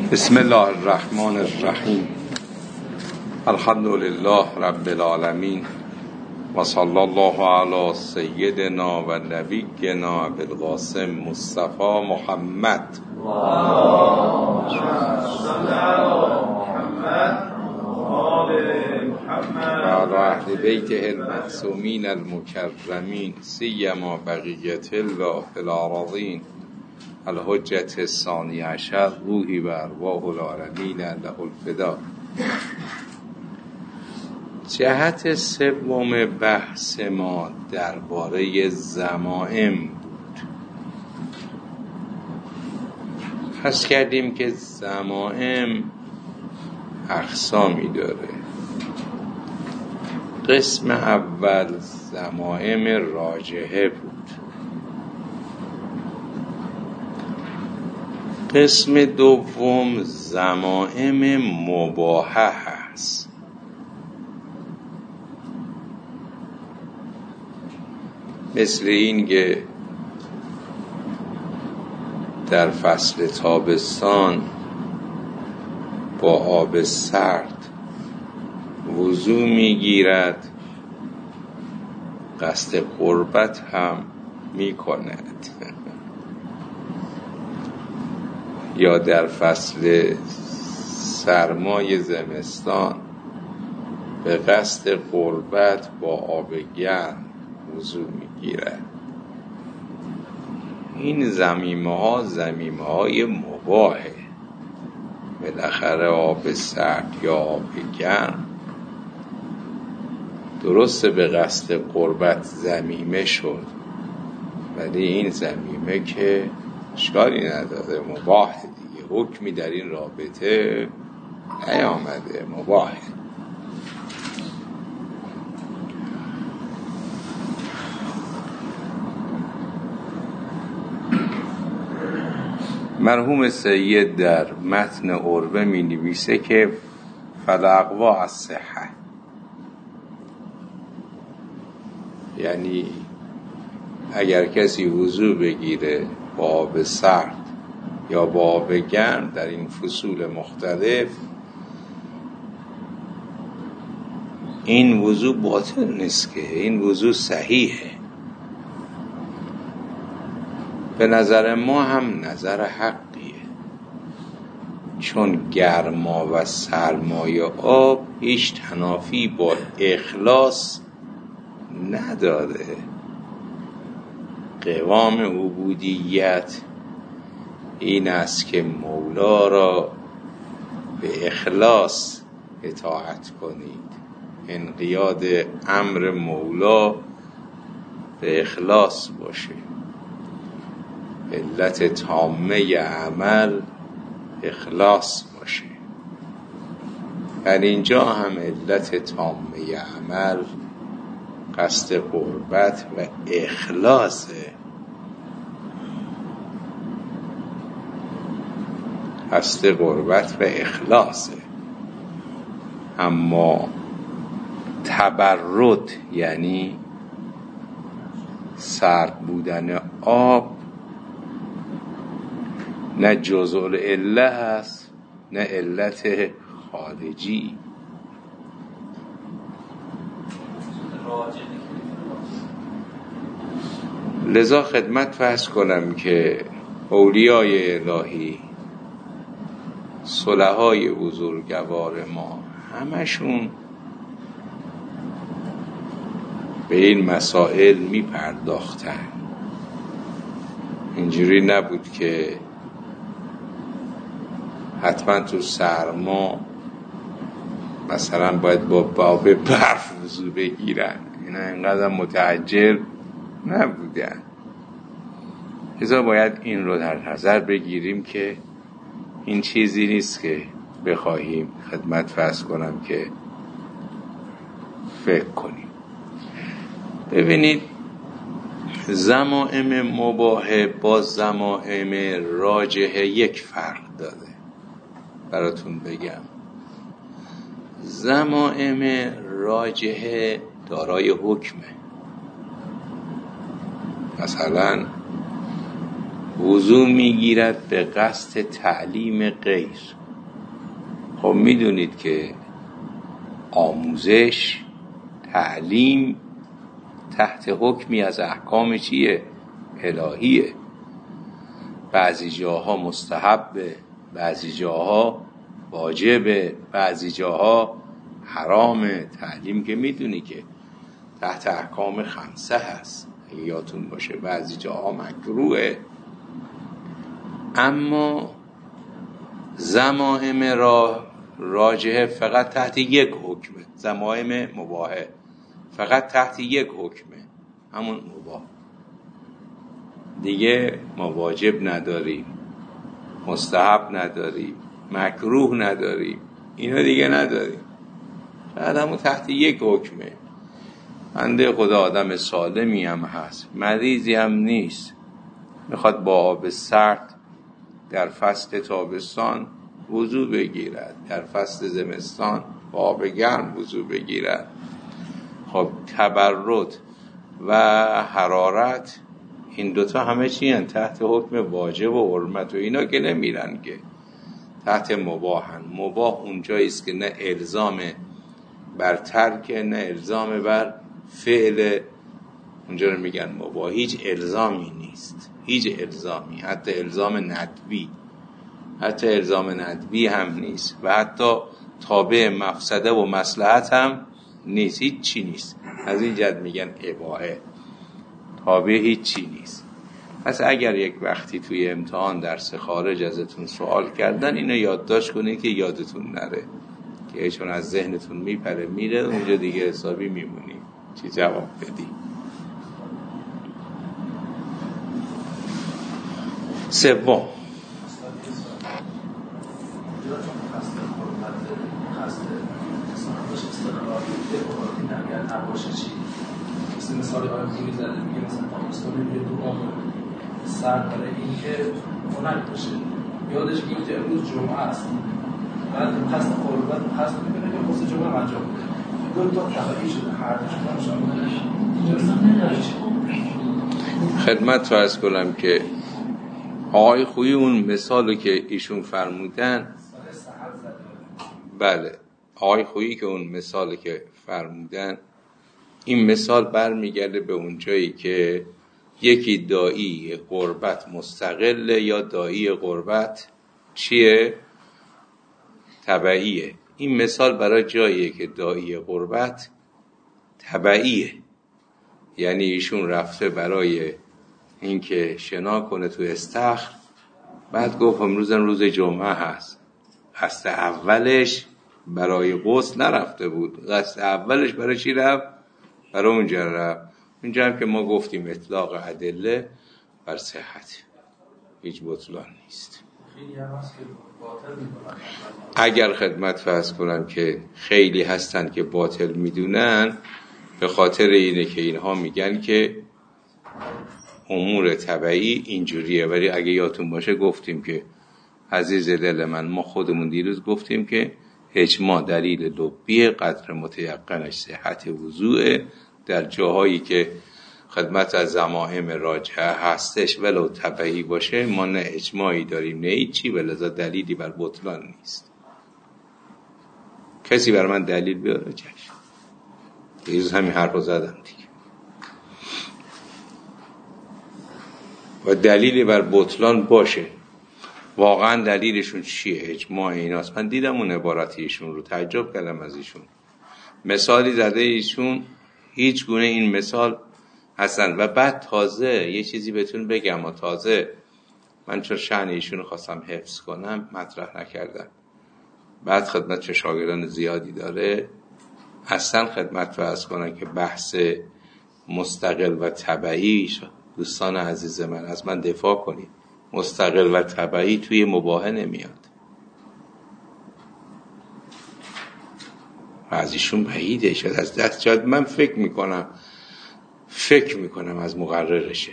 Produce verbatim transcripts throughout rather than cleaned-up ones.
بسم الله الرحمن الرحیم. الحمد لله رب العالمین و صلی الله علی سیدنا و نبینا ابوالقاسم مصطفی محمد و علی اهل بیته المعصومین المکرمین سیما بقیت الله فی الارضین الحجت الثانی عشر روحی و ارواح العالمین له الفدا. جهت سوم بحث ما درباره ضمائم بود. پس کردیم که ضمائم اقسامی داره. قسم اول ضمائم راجحه بود. قسم دوم ضمائم مباحه هست. مثل این که در فصل تابستان با آب سرد وضو میگیرد، قصد قربت هم میکند، یا در فصل سرمای زمستان به قصد قربت با آب گرم وضو میگیرد. این ضمیمه ها ضمیمه های مباحه. بالاخره آب سرد یا آب گرم درسته به قصد قربت ضمیمه شد، ولی این ضمیمه که اشکالی نداره، مباح دیگه، حکمی در این رابطه نیامده، مباح. مرحوم سید در متن عربه می نویسه که فالاقوا الصحه، یعنی اگر کسی وضو بگیره با آب سرد یا با آب گرم در این فصول مختلف، این وضو باطل نیست، که این وضو صحیحه. به نظر ما هم نظر حقیه، چون گرما و سرمای آب هیچ تنافی با اخلاص نداره. قوام عبودیت این است که مولا را به اخلاص اطاعت کنید. انقیاد امر مولا به اخلاص باشه. علت تامه عمل اخلاص باشه. در اینجا هم علت تامه عمل قصد قربت و اخلاصه. قصد قربت و اخلاصه. اما تبرد یعنی سرد بودن آب نه جزء العله هست، نه علت خارجی. لذا خدمت فرض کنم که اولیای الهی، صلحای بزرگوار ما، همشون به این مسائل می پرداختن. اینجوری نبود که حتما تو سرما مثلا باید با باب برف وضو بگیرن. اینا اینقدر متعجل نبودن. لذا باید این رو در نظر بگیریم که این چیزی نیست که بخواهیم خدمت فرض کنم که فکر کنیم. ببینید، ضمائم مباحه با ضمائم راجحه یک فرق داره. براتون بگم، ضمائم راجحه دارای حکمه. مثلا وضو میگیرد به قصد تعلیم غیر. خب میدونید که آموزش، تعلیم تحت حکمی از احکام چیه؟ الهیه. بعضی جاها مستحبه، بعضی جاها واجبه، بعضی جاها حرامه. تعلیم که میدونی که تحت احکام خمسه هست، اگه یادتون باشه. بعضی جاها مکروهه. اما ضمائم را راجحه فقط تحت یک حکمه. ضمائم مباحه فقط تحت یک حکمه، همون مباح. دیگه ما واجب نداریم، مستحب نداریم، مکروه نداریم، اینا دیگه نداریم، فقط همون تحت یک حکمه. بنده خدا آدم سالمی هم هست، مریضی هم نیست، میخواد با آب سرد در فصل تابستان وضو بگیرد، در فصل زمستان با آب گرم وضو بگیرد. خب تبرد و حرارت این دوتا همه چی هن؟ تحت حکم واجب و حرمت و اینا که نمیرن، که تحت مباحن. مباح اونجاییست که نه الزام بر ترک نه الزام بر فعل، اونجا رو میگن مباح. هیچ الزامی نیست، هیچ الزامی، حتی الزام ندبی، حتی الزام ندبی هم نیست و حتی تابع مفسده و مصلحت هم نیست، هیچ چی نیست. از این جد میگن اباحه، تابع هیچ چی نیست. پس اگر یک وقتی توی امتحان درس خارج ازتون سوال کردن، اینو یادداشت کنید که یادتون نره، که چون از ذهنتون میپره میره اونجا دیگه حسابی میمونی چی جواب بدی. سوم، مثال آیه خوبی زده، میگه مثلا تابستون میگه دو آب سرد برای این که خنک باشه. یادش میگه که امروز جمعه است، بعد قصد قربت قصد میکنه که قصد جمعه انجام بده. دو تا تغییر شده، هر دوش هم خدمت رو عرض کنم که آقای خویی اون مثالو که ایشون فرمودن، بله آقای خویی که اون مثالو که فرمودن، این مثال برمیگرده به اون جایی که یکی داعی قربت مستقله یا داعی قربت چیه؟ تبعیه. این مثال برای جاییه که داعی قربت تبعیه، یعنی ایشون رفته برای اینکه شنا کنه تو استخر، بعد گفت امروزم روز جمعه هست. قصد اولش برای غسل نرفته بود، قصد اولش برای چی رفت؟ برای اونجا رفت. اونجا هم که ما گفتیم اطلاق ادله بر صحت، هیچ بطلان نیست. اگر خدمت فرض کنم که خیلی هستن که باطل میدونن، به خاطر اینه که اینها میگن که امور طبعی اینجوریه. ولی اگه یادتون باشه گفتیم که عزیز دل من، ما خودمون دیروز گفتیم که اجماع دلیل لبی قدر متیقنش صحت وضوء در جاهایی که خدمت از ضمائم راجحه هستش ولو طبعی باشه، ما نه اجماعی داریم نه هیچی، ولذا دلیلی بر بطلان نیست. کسی بر من دلیل بیاره چشم. دیروز همین حرف رو زدم دیگه. و دلیلی بر بطلان باشه، واقعا دلیلشون چیه؟ اجماع ایناست. من دیدم اون عبارتی ایشون رو، تعجب کردم از ایشون. مثالی زده ایشون، هیچ گونه این مثال هستن. و بعد تازه یه چیزی بهتون بگم، و تازه من چون شأن ایشون خواستم حفظ کنم مطرح نکردم. بعد خدمت چه شاگردان زیادی داره، اصلا خدمت فرض کنم که بحث مستقل و تبعی، دوستان عزیز من از من دفاع کنید، مستقل و تبعی توی مباحه نمیاد. از ایشون بعیده، شد از دست جاد. من فکر میکنم فکر میکنم از مقررشه.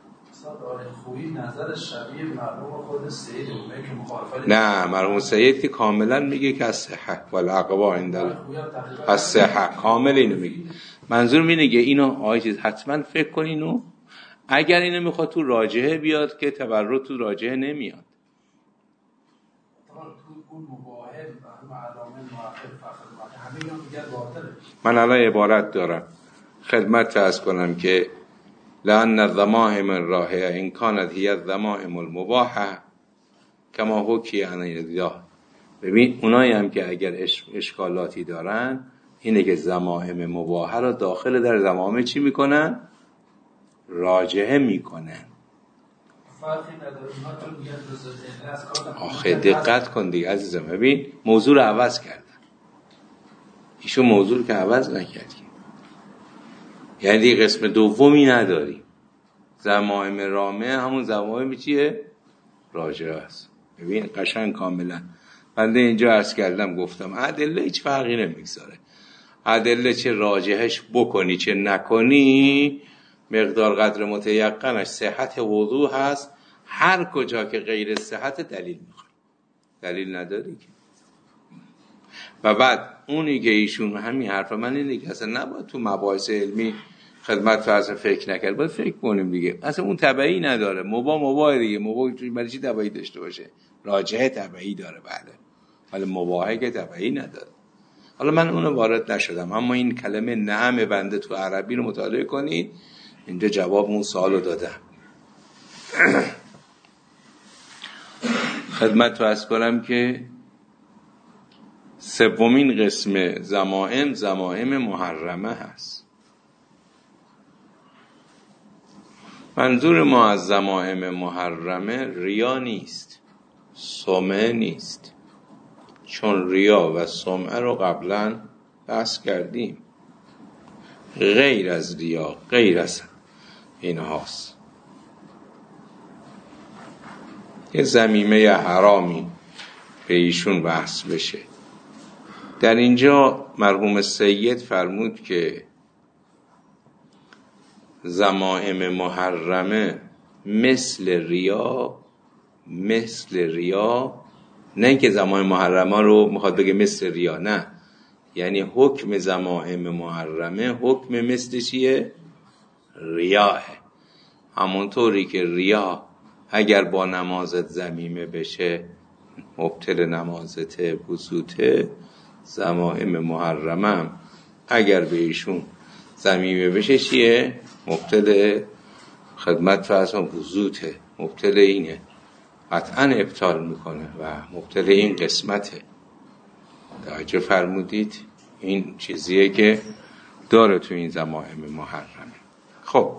نه، مرحوم سید که کاملا میگه که از صحه والعقبا عندل از صحه، کامل اینو میگه. منظور اینه که اینو آیه حتما فکر کن اینو، اگر اینو میخواد تو راجحه بیاد که تبرد تو راجحه نمیاد. من الان عبارت دارم خدمت عرض کنم که لأن الذمائم الراهیه ان كانت هي الذمائم المباحه کما حکی عن الله. ببین اونایی هم که اگر اشکالاتی دارن اینه که ذمائم مباحه رو داخل در ذمائم چی میکنن؟ راجحه میکنن. آخه دقت کن دیگه عزیزم، ببین موضوع رو عوض کردن، ایشون موضوع رو که عوض نکردی، یعنی دیگه قسم دومی نداری. ذمائم رامه همون ذمائم چیه؟ راجحه است. ببین قشنگ کاملا بنده اینجا عرض کردم گفتم ادله هیچ فرقی نمیگذاره، ادله چه راجحش بکنی چه نکنی مقدار قدر متیقنش صحت وضو هست. هر کجا که غیر صحت دلیل میخواد، دلیل نداری که. و بعد اونی که ایشون همین حرف من اینه که اصلا نباید تو مباحث علمی خدمت فرض فکر نکرد، باید فکر کنیم دیگه. اصلا اون تبعی نداره، مبا مبا دیگه، مبا برای چی تبعی داشته باشه؟ راجحه تبعی داره بله، ولی مباحه که تبعی نداره. حالا من اونو وارد نشدم، اما این کلمه نعم بنده تو عربی رو مطالعه کنید، اینجا جواب اون سوالو دادم. خدمت تو عرض کنم که سومین قسم ذمائم ذمائم محرمه هست. منظور ما از ذمائم محرمه ریا نیست، سمعه نیست، چون ریا و سمعه رو قبلا بحث کردیم. غیر از ریا، غیر از این هاست. یه ذمیمه حرامی به ایشون بحث بشه. در اینجا مرحوم سید فرمود که ذمائم محرمه مثل ریا، مثل ریا، نه اینکه ذمائم محرمه رو میخواد بگه مثل ریا، نه، یعنی حکم ذمائم محرمه حکم مثل چیه؟ ریاه. همونطوری که ریا اگر با نمازت ذمیمه بشه مبطل نمازت وضوته، ذمائم محرمه اگر به ایشون ذمیمه بشه چیه؟ مبطل خدمت فرض وضوته، مبطل اینه، قطعا ابطال میکنه و مبطل این قسمته. توجه فرمودید؟ این چیزیه که داره تو این ذمائم محرمه. خب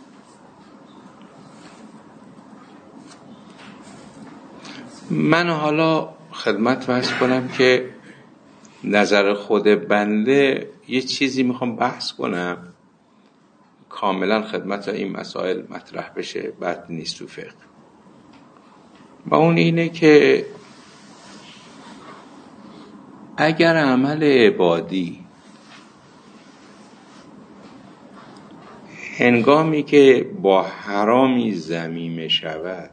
من حالا خدمت فرض کنم که نظر خود بنده یه چیزی میخوام بحث کنم کاملا خدمت این مسائل مطرح بشه، بد نیست تو فقه. و اون اینه که اگر عمل عبادی هنگامی که با حرامی ذمیمه شود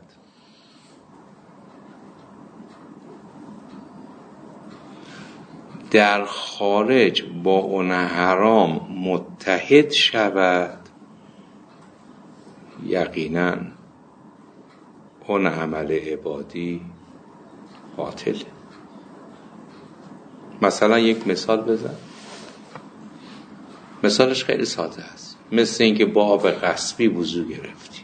در خارج با اون حرام متحد شود، یقینا اون عمل عبادی باطل. مثلا یک مثال بزن، مثالش خیلی ساده است، مثل اینکه با آب غصبی وضو گرفتی.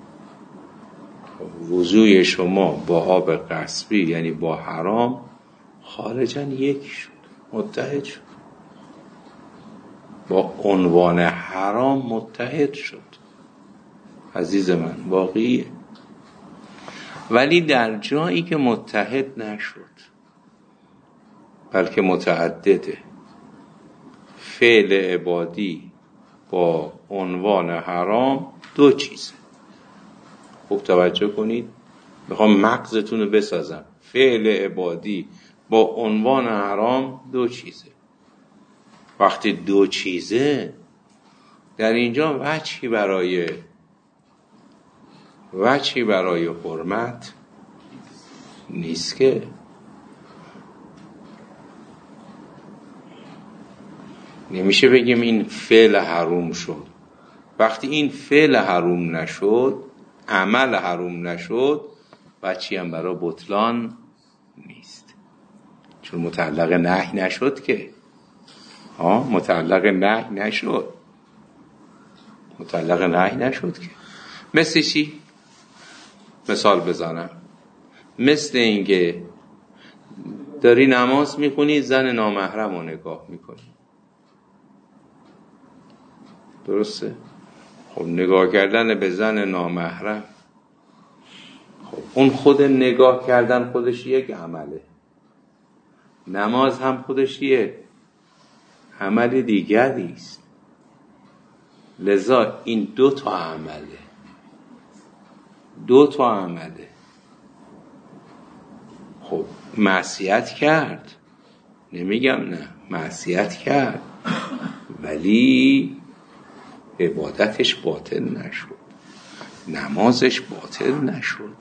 وضوی شما با آب غصبی یعنی با حرام خارجاً یک شد، متحد شد، با عنوان حرام متحد شد. عزیز من واقعیه. ولی در جایی که متحد نشد بلکه متعدده، فعل عبادی با عنوان حرام دو چیزه. خوب توجه کنید، میخوام مغزتون رو بسازم. فعل عبادی با عنوان حرام دو چیزه. وقتی دو چیزه در اینجا وجهی برای وجهی برای حرمت نیست که. نمیشه بگیم این فعل حرام شد وقتی این فعل حروم نشد، عمل حروم نشد، بچی هم برای بطلان نیست، چون متعلق نهی نشد که. ها متعلق نهی نشد، متعلق نهی نشد که. مثل چی؟ مثال بزنم. مثل اینکه داری نماز میخونی، زن نامحرم رو نگاه میکنی. درسته؟ خب نگاه کردن به زن نامحرم، خب اون خود نگاه کردن خودش یک عمله. نماز هم خودش یک عمل دیگری است. لذا این دو تا عمله، دو تا عمله. خب معصیت کرد، نمیگم نه، معصیت کرد، ولی عبادتش باطل نشد، نمازش باطل نشد.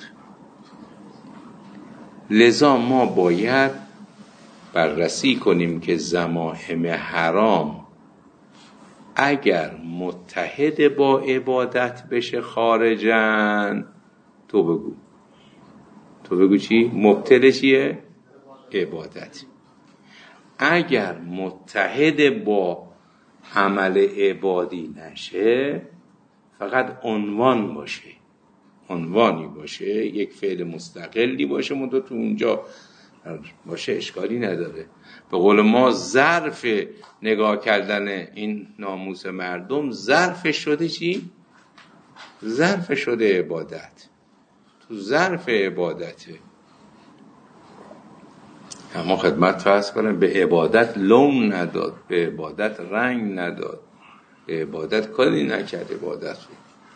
لذا ما باید بررسی کنیم که ضمائم حرام اگر متحد با عبادت بشه خارجن. تو بگو تو بگو چی؟ مبتل چیه؟ عبادت. اگر متحد با عمل عبادی نشه، فقط عنوان باشه، عنوانی باشه، یک فعل مستقلی باشه، منتها تو اونجا باشه، اشکالی نداره. به قول ما ظرف نگاه کردن این ناموس مردم ظرف شده چی؟ ظرف شده عبادت، تو ظرف عبادته. اما خدمت فرض کنم به عبادت لون نداد، به عبادت رنگ نداد، به عبادت کاری نکرد. عبادت رو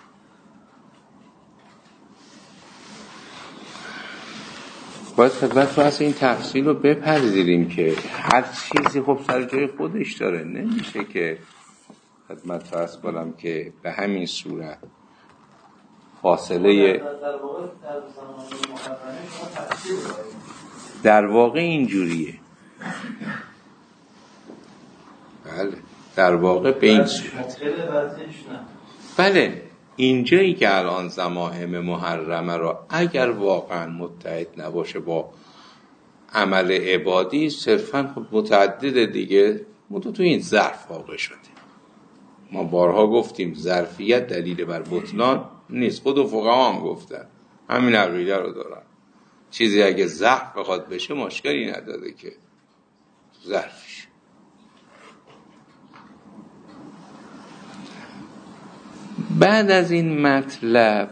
باید خدمت فرض این تفصیل رو بپذیریم که هر چیزی خب سر جای خودش داره. نمیشه که خدمت فرض کنم که به همین صورت فاصله در واقع اینجوریه. بله در واقع به این صورت. بله اینجایی که الان ضمائم محرمه را اگر واقعا متحد نباشه با عمل عبادی، صرفا خب متعدد دیگه، متو تو این ظرف واقع شده. ما بارها گفتیم ظرفیت دلیل بر بطلان نیست، خود فقها هم گفتن همین عقیده رو دارن. چیزی اگه ظرف بخواد بشه مشکلی نداره که ظرفش. بعد از این مطلب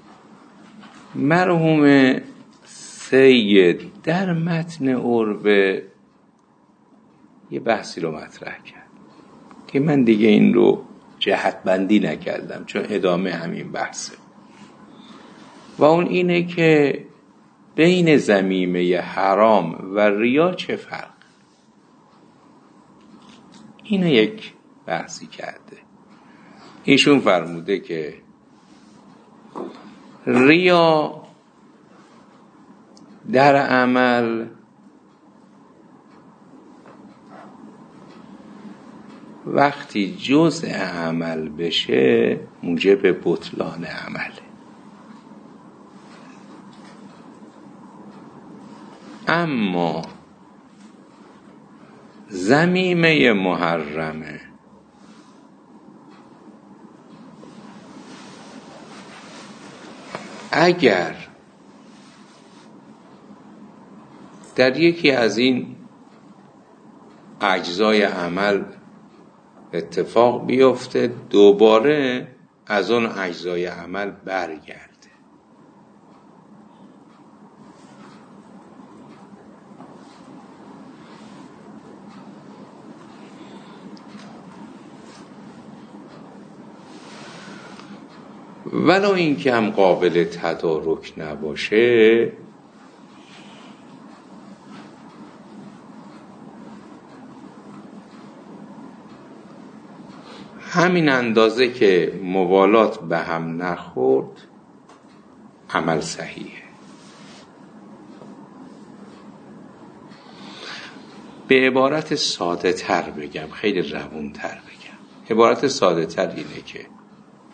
مرحوم سید در متن عربه یه بحثی رو مطرح کرد که من دیگه این رو جهت بندی نکردم چون ادامه همین بحثه، و اون اینه که بین ذمیمه حرام و ریا چه فرق. اینو یک بحثی کرده. ایشون فرموده که ریا در عمل وقتی جزء عمل بشه موجب بطلان عمله، اما ذمیمه محرمه اگر در یکی از این اجزای عمل اتفاق بیفته، دوباره از اون اجزای عمل برگرده. ولو این که هم قابل تدارک نباشه، همین اندازه که موالات به هم نخورد عمل صحیحه. به عبارت ساده تر بگم، خیلی روون تر بگم، عبارت ساده تر اینه که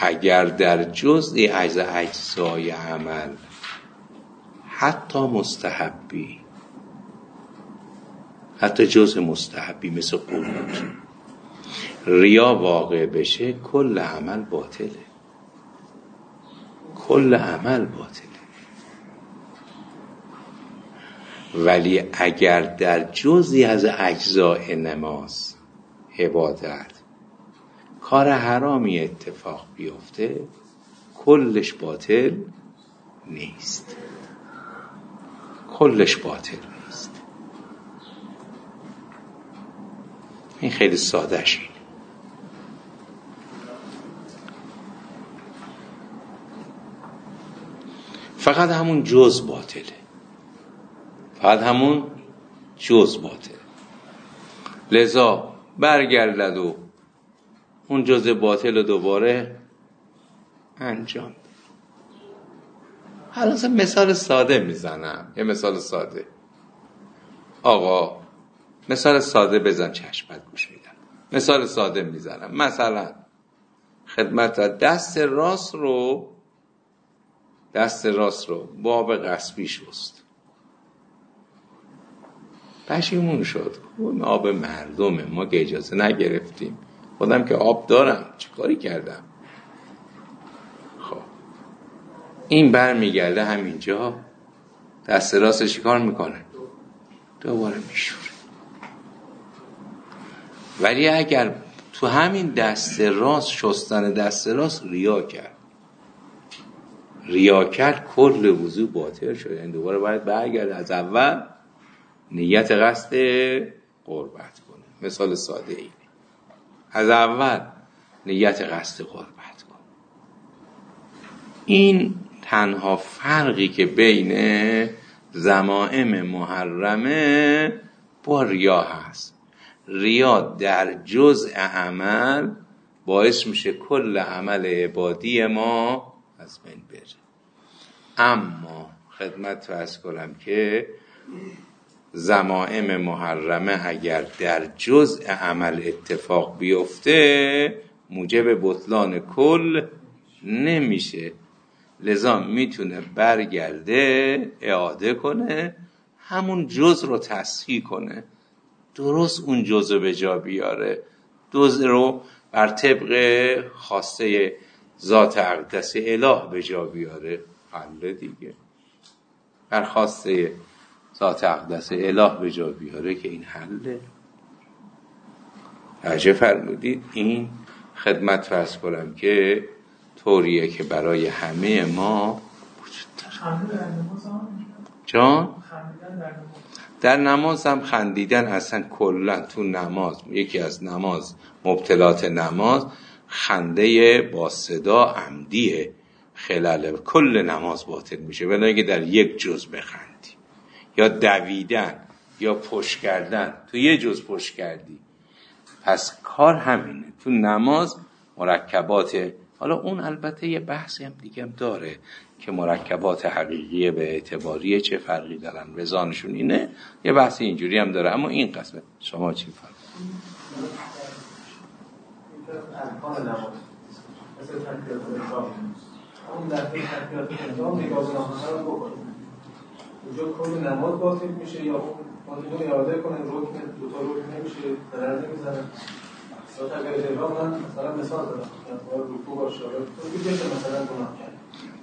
اگر در جزئی از اجزای عمل حتی مستحبی، حتی جزء مستحبی مثل قنوت، ریا واقع بشه، کل عمل باطله، کل عمل باطله. ولی اگر در جزئی از اجزای نماز، عبادت، کار حرامی اتفاق بیفته، کلش باطل نیست، کلش باطل نیست. این خیلی ساده شد. فقط همون جز باطله، فقط همون جز باطله. لذا برگردد و اون جز باطل رو دوباره انجام بده. حالا مثال ساده میزنم، یه مثال ساده. آقا مثال ساده بزن، چشمت گوش میدم. مثال ساده میزنم، مثلا خدمت دست راست رو دست راست رو با آب غصبی شست، پشیمون شد. اون آب مردمه، ما که اجازه نگرفتیم، خودم که آب دارم، چه کاری کردم؟ خب این بر میگرده همینجا، دست راستش کار میکنه، دوباره میشوره. ولی اگر تو همین دست راست، شستن دست راست، ریا کرد ریا کرد کل وضو باطل شد. یعنی دوباره باید برگرد از اول، نیت قصد قربت کنه. مثال ساده اینه، از اول نیت قصد قربت کنه. این تنها فرقی که بین ضمائم محرمه با ریا هست. ریا در جزء عمل باعث میشه کل عمل عبادی ما از بین بره. اما خدمت فرض کنم که ضمائم محرمه اگر در جزء عمل اتفاق بیفته، موجب بطلان کل نمیشه. لذا میتونه برگرده، اعاده کنه، همون جزء رو تصحیح کنه، درست اون جزء به جا بیاره، جزء رو بر طبق خواسته ذات اقدس اله به جا بیاره. حل دیگه، بر خواسته ذات اقدس اله به جا بیاره که این حله. عجب فرمودید. این خدمت فرض کنم که طوریه که برای همه ما وجود داره. جان؟ در نماز هم خندیدن اصلا کلا تو نماز، یکی از نماز مبتلات نماز خنده با صدا عمدیه، خلال کل نماز باطل میشه. ولی اگه در یک جز بخندی یا دویدن یا پشت کردن، تو یه جز پشت کردی، پس کار همینه. تو نماز مرکبات، حالا اون البته یه بحثی هم دیگه هم داره که مرکبات حقیقیه به اعتباریه چه فرقی دارن، وزانشون اینه، یه بحثی اینجوری هم داره. اما این قسمت شما چی فرق؟ ارکان نماز مثل تکبیرات احرام، اون در تکبیرات احرام نگاه به نامه رو بکنیم، اونجا کل نماز باطل میشه یا اون باطل رو اراده کنه، رکن دو تا رکن نمیشه، ضرر نمیزنه. یا تکبیرات احرام من مثلا مثال دارم، رکوع باشه، تو دیگه مثلا گناه کرد.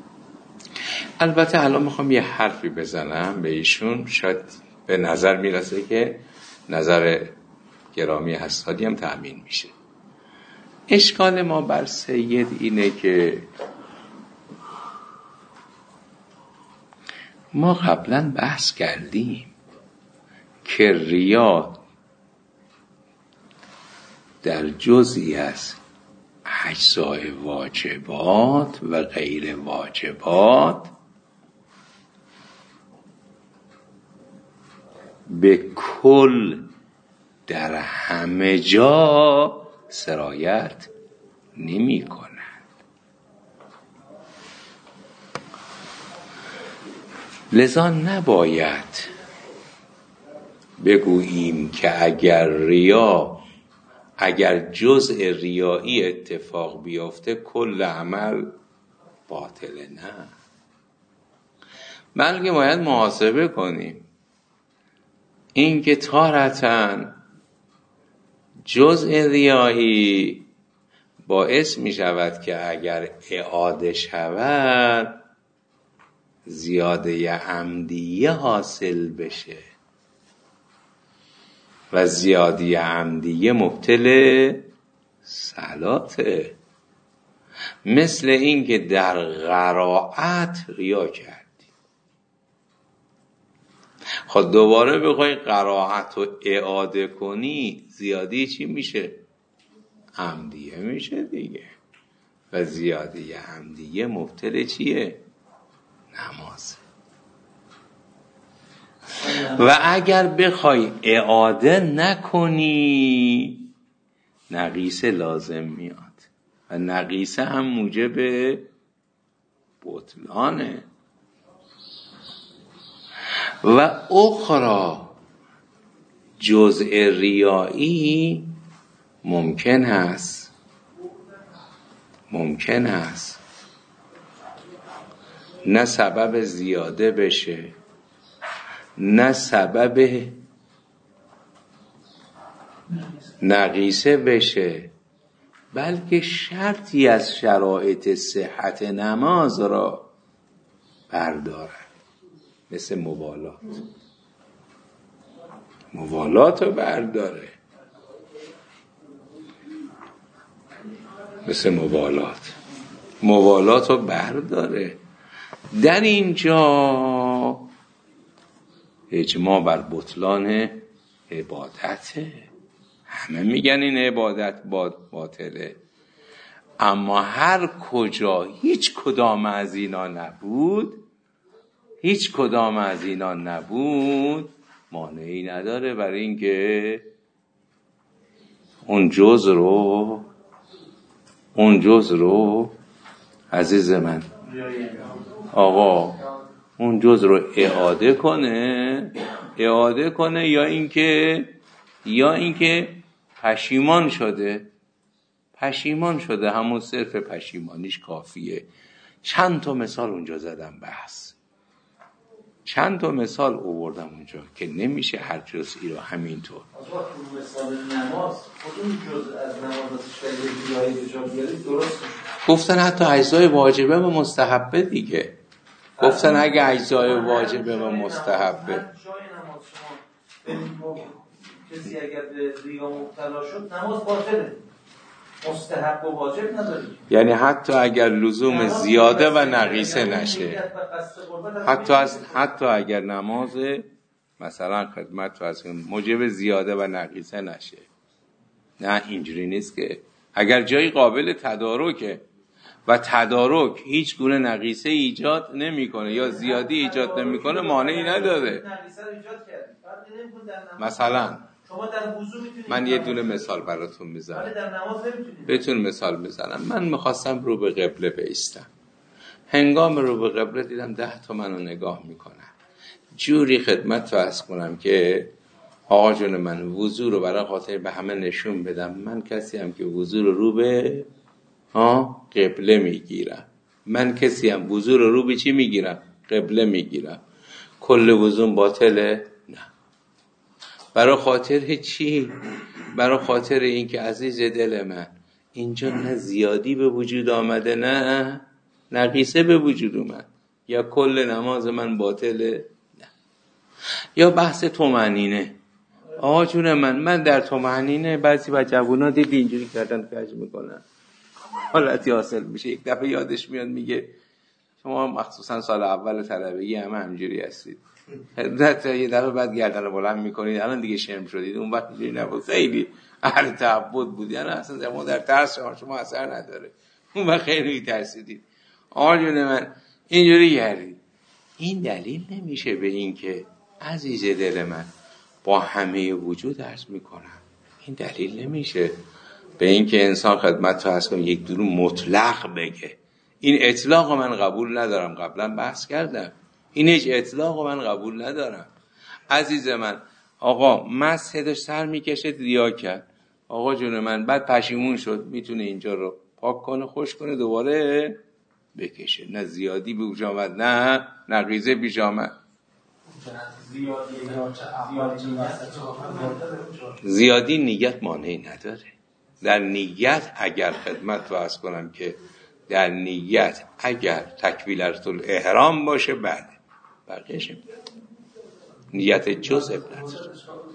البته الان میخوام یه حرفی بزنم به ایشون، شاید به نظر میرسه که نظر گرامی حسادی هم تأمین میشه. اشکال ما بر سید اینه که ما قبلا بحث کردیم که ریا در جزئی از اجزای واجبات و غیر واجبات به کل در همه جا سرایت نمی کند. لذا نباید بگوییم که اگر ریا اگر جزء ریایی اتفاق بیفته کل عمل باطله. نه، بلکه باید محاسبه کنیم این که تارتاً جزء ریایی باعث می شود که اگر اعاده شود زیاده عمدیه حاصل بشه و زیاده عمدیه مبتل صلاته. مثل این که در قرائت ریا کردی، خب دوباره بخوای قرائت رو اعاده کنی زیادی چی میشه؟ عمدیه میشه دیگه. و زیاده عمدیه مبتل چیه؟ نماز. و اگر بخوای اعاده نکنی نقیصه لازم میاد و نقیصه هم موجب بطلانه. و اخرى جزء ریایی ممکن هست ممکن هست نه سبب زیاده بشه نه سبب نقیصه بشه، بلکه شرطی از شرایط صحت نماز را بردارد. مثل موالات موالات رو برداره، مثل موالات موالات رو برداره. در اینجا اجماع بر بطلان عبادته. همه میگن این عبادت باطله، اما هر کجا هیچ کدام از اینا نبود هیچ کدام از اینا نبود مانعی نداره برای اینکه اون جز رو اون جز رو عزیز من آقا اون جز رو اعاده کنه اعاده کنه یا اینکه یا اینکه پشیمان شده پشیمان شده همون صرف پشیمانیش کافیه. چند تا مثال اونجا زدم بحث چند تا مثال آوردم اونجا که نمیشه هر جزئی رو همینطور. آقا تو مثال نماز خودون جزء از نماز شریعتی های بجا بیارید درست گفتن حتی اجزای واجبه و مستحبه دیگه. گفتن اگه اجزای واجبه و مستحبه جای نماز شما کسی اگر به ریا مبتلا شد نماز باطله، مستحب و واجب نداری. یعنی حتی اگر لزوم زیاده و نقیصه نشه، حتی از حتی اگر نماز مثلا خدمت فرض کنیم موجب زیاده و نقیصه نشه. نه اینجوری نیست که اگر جایی قابل تدارکه و تدارک هیچ گونه نقیصه ایجاد نمیکنه یا زیادی ایجاد نمیکنه مانعی نداره. مثلا من یه دونه مثال براتون میزنم بهتون مثال میزنم. من میخواستم رو به قبله بایستم، هنگام رو به قبله دیدم ده تا منو نگاه میکنن. جوری خدمت فرض کنم که آقا جون من وضو رو برای خاطر به همه نشون بدم من کسی هم که وضو رو رو به ها قبله میگیرم. من کسی هم وضو رو رو به چی میگیرم؟ قبله میگیرم. کل وضو باطله؟ نه. برای خاطر چی؟ برای خاطر این که عزیز دل من اینجا نه زیادی به وجود آمده نه نقیصه به وجود اومد. یا کل نماز من باطله؟ نه. یا بحث طمأنینه. آقا جون من من در طمأنینه بعضی بچه‌ها دید اینجوری کردن کج میکنن حالتی حاصل میشه. یک دفعه یادش میاد میگه شما مخصوصا سال اول طلبگی همه همینجوری هستید. حضرت یه دفعه بعد گردن بلند میکنید الان دیگه شرم شدید. اون وقت اینجوری نبود، خیلی اهل تعبد بود، یعنی اصلا زمان در ترس شما, شما اثر نداره. اون وقت خیلی ترسیدید. آقا جون من اینجوری کردید. این دلیل نمیشه به این که عزیز دل من با همه وجود عرض میکنم این دلیل نمیشه به این که انسان خدمت تو هست کنه یک دور مطلق بگه. این اطلاق من قبول ندارم، قبلا بحث کردم. این هیچ اطلاق من قبول ندارم. عزیز من آقا مسح داشت سر میکشه ریا کرد، آقا جون من، بعد پشیمون شد، میتونه اینجا رو پاک کنه، خوش کنه، دوباره بکشه. نه زیادی به وجود آمد، نه نقیضه پیش آمد. زیادی نیت مانعی نداره. در نیت اگر خدمت وعظ کنم که در نیت اگر تکبیرة الاحرام باشه بعد بقیه‌اش نیت جزء نداره.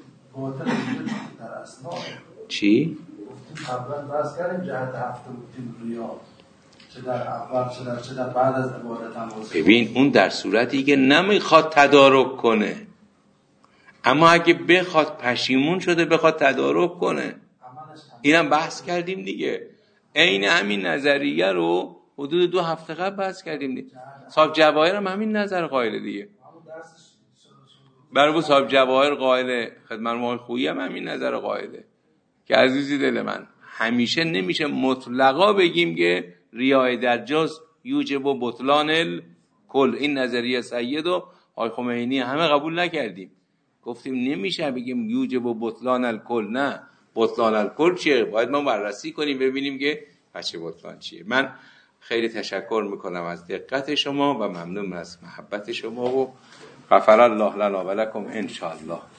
چی؟ قبلا بحث کردیم جهت هفته بودیم ریا، چه در اول چه در چه در بعد از عبادت هم. ببین اون در صورتی که نمیخواد تدارک کنه، اما اگه بخواد پشیمون شده بخواد تدارک کنه، اینم بحث کردیم دیگه. عین همین نظریه رو حدود دو هفته قبل بحث کردیم دیگه. صاحب جواهر هم همین نظر قائله دیگه. برای صاحب جواهر قائله، خدمت ما خویی هم همین نظر قائله که عزیزی دل من همیشه نمیشه مطلقا بگیم که ریای در جز یوجب و بطلان الکل. این نظریه سید و آقای خمینی همه قبول نکردیم، گفتیم نمیشه بگیم یوجب و بطلان الکل. نه، بطلان الکل چیه؟ باید ما بررسی کنیم ببینیم که بچه بطلان چیه. من خیلی تشکر میکنم از دقت شما و ممنون از محبت شما و غفر الله لنا و لکم ان شاء الله.